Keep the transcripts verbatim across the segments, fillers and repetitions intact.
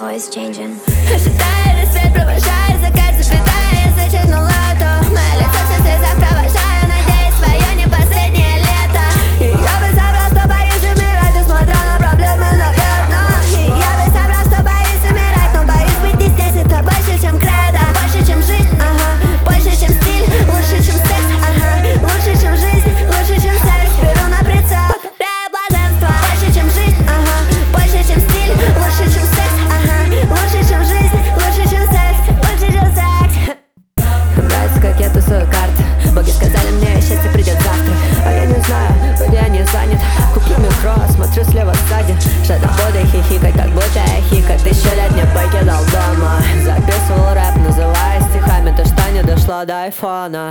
always changing. Ожидая рассвет, провожая закат, запятая, я зачеркнула то. Мое лицо все в слезах провожаю, надеюсь, свое не последнее лето. И я бы собрал, что боюсь умирать, несмотря на проблемы, наверное. И я бы собрал, что боюсь умирать, но боюсь быть не здесь. Это больше, чем кредо, больше, чем жизнь, ага. Больше, чем стиль, лучше, чем секс, ага. Лучше, чем жизнь, лучше, чем секс. Беру на прицел, повторяю блаженство. Больше, чем жизнь, ага. Больше, чем стиль, лучше, чем секс, ага. Лучше, чем жизнь, лучше, чем секс, лучше, чем секс. Нравится, как я тусую карты. Боги сказали мне, счастье придет завтра. А я не знаю, вроде я не занят. Куплю микро, смотрю слева сзади. Что-то буду хихикать, как будто я хика. Тысячу лет не покидал дома. Записывал рэп, называя стихами то, что не дошло до айфона.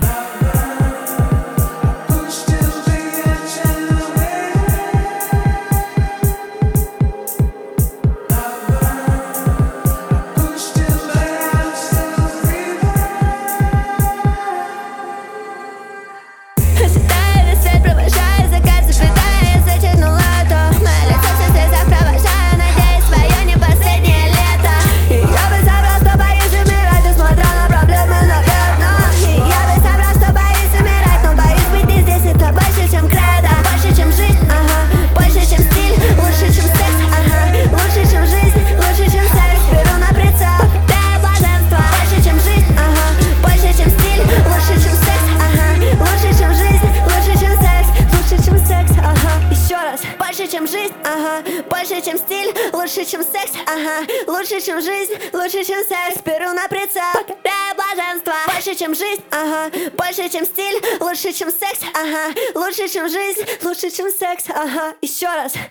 Ожидая рассвет, провожая закат, запятая, я зачеркнула то. Мое лицо все в слезах провожаю, надеюсь, свое не последнее лето. И я бы собрал, что боюсь умирать, несмотря на проблемы, наверное. И я бы собрал, что боюсь умирать, но боюсь быть не здесь. Это больше, чем кредо, больше, чем жизнь, ага. Больше, чем стиль, лучше, чем секс, ага. Лучше, чем жизнь, лучше, чем секс. Беру на прицел, повторяю блаженство. Больше, чем жизнь, ага. Больше, чем стиль, лучше, чем секс, ага. Лучше, чем жизнь, лучше, чем секс, лучше, чем секс, ага. Еще раз. Больше, чем жизнь, ага. Больше, чем стиль, лучше, чем секс, ага. Лучше, чем жизнь, лучше, чем секс. Беру на прицел, повторяю блаженство. Больше, чем жизнь, ага. Больше, чем стиль, лучше, чем секс, ага. Лучше, чем жизнь, лучше, чем секс, ага. Еще раз.